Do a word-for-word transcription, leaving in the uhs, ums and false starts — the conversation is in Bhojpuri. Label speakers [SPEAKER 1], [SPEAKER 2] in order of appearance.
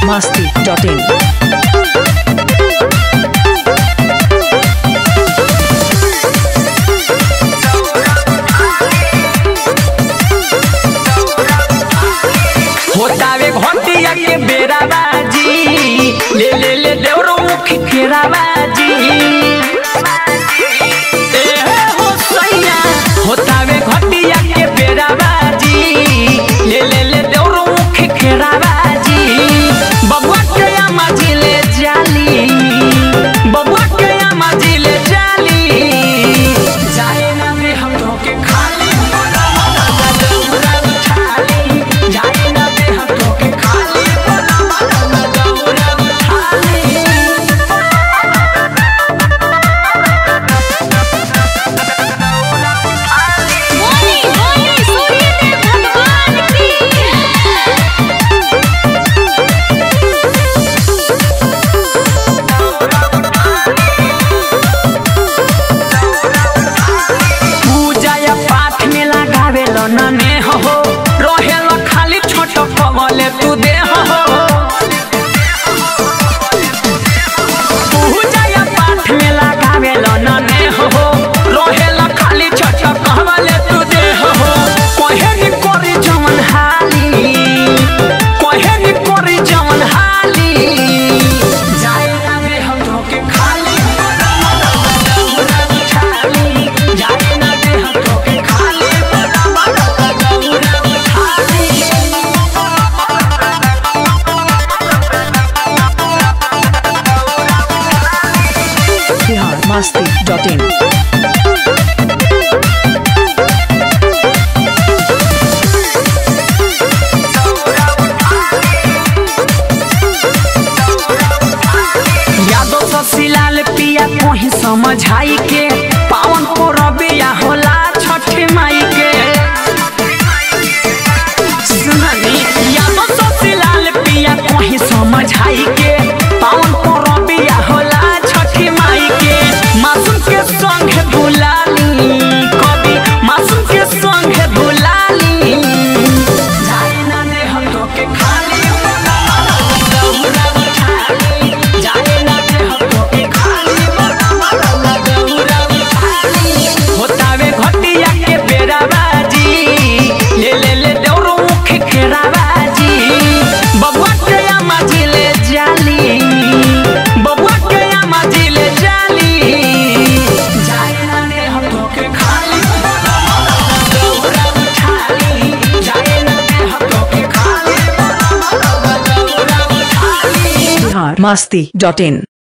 [SPEAKER 1] masti dot in.
[SPEAKER 2] होतावे घोटिया के बेरा बाजी ले ले ले देवरो मुख केरा बाजी ए हो सैया होतावे घोटिया के बेरा बाजी ले ले ले देवरो मुख केरा बाजी बबुआ के अम्मा जी ले जाली बबुआ के अम्मा जी ले जाली जाए ना रे हम धोके खाली जाए ना रे हम धोके खाली नने हो रहेल खाली छोट कमले तू दे हो पूजा पाठ में लगावेल नने हो रहेल खाली छोट कमले तू दे हो कहे नी करी जमन हाली कहे नी करी जमन हाली जाए ना रे हम धोके खाली जाए ना रे हम धोके खाली
[SPEAKER 1] Bihar masti dot in.
[SPEAKER 2] यादो ससीलाल पिया कोही समझाई के पावन को रबिया होला छठ माई के सुननी यादो ससीलाल पिया कोही समझाई के पावन को रबिया होला छठ माई के मासूम के संग भुलाली कभी मासूम के संग भुलाली जाए ना ने हम धोके खाली जाए ना ने हम धोके खाली होतावे घटिया के बेरा बाजी ले ले ले देवरो मुख केरा बाजी बबुआ के अम्मा जी ले जाली बबुआ के अम्मा जी ले जाली जाए ना ने हम धोके खाली जाए ना ने हम धोके खाली
[SPEAKER 1] Bihar masti dot in.